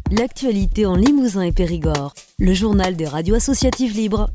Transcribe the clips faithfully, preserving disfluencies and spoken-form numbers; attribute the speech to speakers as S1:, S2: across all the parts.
S1: L'actualité en Limousin et Périgord. Le journal des radios associatives libres.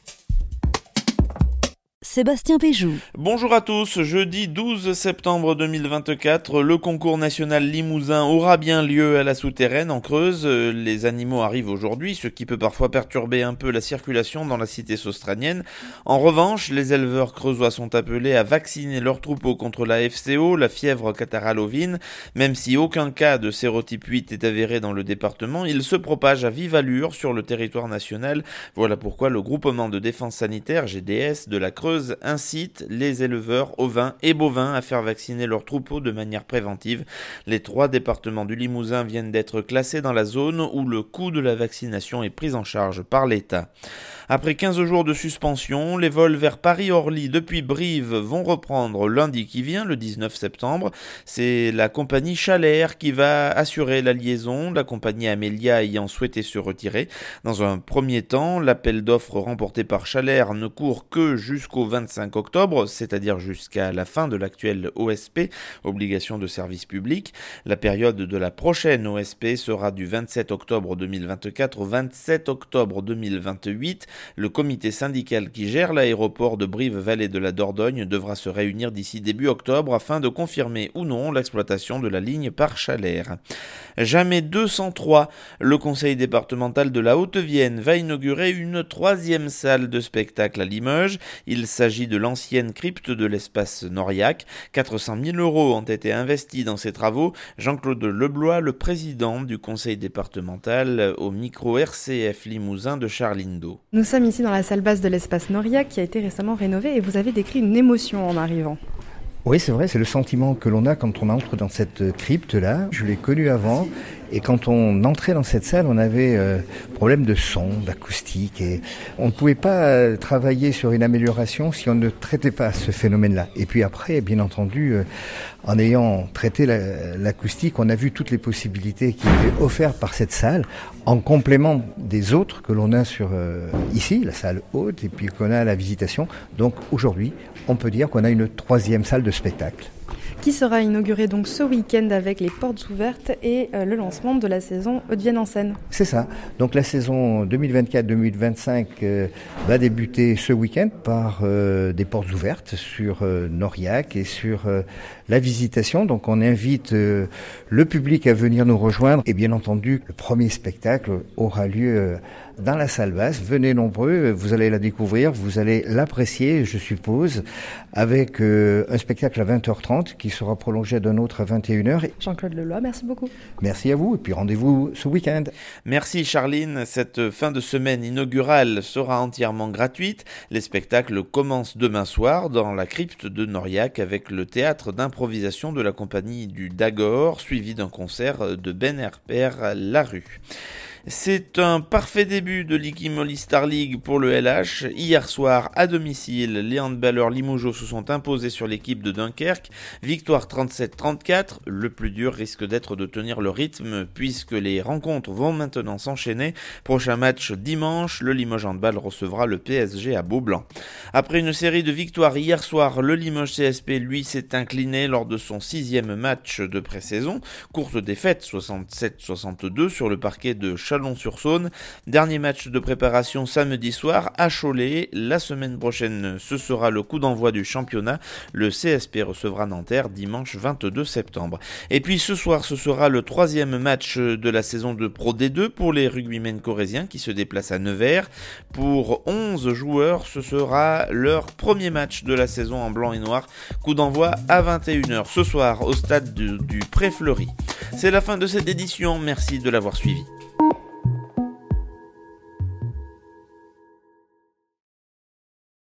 S1: Sébastien Péjou.
S2: Bonjour à tous, jeudi douze septembre deux mille vingt-quatre, le concours national limousin aura bien lieu à la Souterraine en Creuse. Les animaux arrivent aujourd'hui, ce qui peut parfois perturber un peu la circulation dans la cité saustranienne. En revanche, les éleveurs creusois sont appelés à vacciner leurs troupeaux contre la F C O, la fièvre catarrhale ovine. Même si aucun cas de sérotype huit est avéré dans le département, il se propage à vive allure sur le territoire national. Voilà pourquoi le groupement de défense sanitaire G D S de la Creuse incite les éleveurs ovins et bovins à faire vacciner leurs troupeaux de manière préventive. Les trois départements du Limousin viennent d'être classés dans la zone où le coût de la vaccination est pris en charge par l'État. Après quinze jours de suspension, les vols vers Paris-Orly depuis Brive vont reprendre lundi qui vient, le dix-neuf septembre. C'est la compagnie Chalair qui va assurer la liaison, la compagnie Amelia ayant souhaité se retirer. Dans un premier temps, l'appel d'offres remporté par Chalair ne court que jusqu'au vingt-cinq octobre, c'est-à-dire jusqu'à la fin de l'actuelle O S P, obligation de service public. La période de la prochaine O S P sera du vingt-sept octobre deux mille vingt-quatre au vingt-sept octobre deux mille vingt-huit. Le comité syndical qui gère l'aéroport de Brive-Vallée de la Dordogne devra se réunir d'ici début octobre afin de confirmer ou non l'exploitation de la ligne par Chalair. Jamais deux cent trois, le conseil départemental de la Haute-Vienne va inaugurer une troisième salle de spectacle à Limoges. Il s'agit de l'ancienne crypte de l'espace Noriac. quatre cent mille euros ont été investis dans ces travaux. Jean-Claude Leblois, le président du conseil départemental, au micro R C F Limousin de Charlindo.
S3: Nous sommes ici dans la salle basse de l'espace Noriac qui a été récemment rénovée et vous avez décrit une émotion en arrivant.
S4: Oui, c'est vrai, c'est le sentiment que l'on a quand on entre dans cette crypte-là. Je l'ai connue avant et quand on entrait dans cette salle, on avait euh, problème de son, d'acoustique et on ne pouvait pas euh, travailler sur une amélioration si on ne traitait pas ce phénomène-là. Et puis après, bien entendu, euh, en ayant traité la, l'acoustique, on a vu toutes les possibilités qui étaient offertes par cette salle en complément des autres que l'on a sur euh, ici, la salle haute et puis qu'on a à la visitation. Donc aujourd'hui, on peut dire qu'on a une troisième salle de spectacle.
S3: Qui sera inaugurée donc ce week-end avec les portes ouvertes et euh, le lancement de la saison Haute-Vienne en scène.
S4: C'est ça. Donc la saison deux mille vingt-quatre deux mille vingt-cinq euh, va débuter ce week-end par euh, des portes ouvertes sur euh, Noriac et sur euh, la visitation. Donc on invite euh, le public à venir nous rejoindre et bien entendu le premier spectacle aura lieu euh, dans la salle basse. Venez nombreux, vous allez la découvrir, vous allez l'apprécier, je suppose, avec euh, un spectacle à vingt heures trente qui sera prolongé d'un autre à vingt et une heures.
S3: Jean-Claude Leloy, merci beaucoup.
S4: Merci à vous et puis rendez-vous ce week-end.
S2: Merci Charline, cette fin de semaine inaugurale sera entièrement gratuite. Les spectacles commencent demain soir dans la crypte de Noriac avec le théâtre d'improvisation de la compagnie du Dagor, suivi d'un concert de Ben Herper Larue. C'est un parfait début de l'Ikimoli Star League pour le L H. Hier soir, à domicile, les handballeurs limougeaux se sont imposés sur l'équipe de Dunkerque. Victoire trente-sept trente-quatre. Le plus dur risque d'être de tenir le rythme puisque les rencontres vont maintenant s'enchaîner. Prochain match dimanche, le Limoges Handball recevra le P S G à Beaublanc. Après une série de victoires hier soir, le Limoges C S P, lui, s'est incliné lors de son sixième match de pré-saison. Courte défaite soixante-sept soixante-deux sur le parquet de Chalon-sur-Saône. Dernier match de préparation samedi soir à Cholet. La semaine prochaine, ce sera le coup d'envoi du championnat. Le C S P recevra Nanterre dimanche vingt-deux septembre. Et puis ce soir, ce sera le troisième match de la saison de Pro D deux pour les rugbymen corréziens qui se déplacent à Nevers. Pour onze joueurs, ce sera leur premier match de la saison en blanc et noir. Coup d'envoi à vingt et une heures ce soir au stade du, du Pré-Fleury. C'est la fin de cette édition. Merci de l'avoir suivi.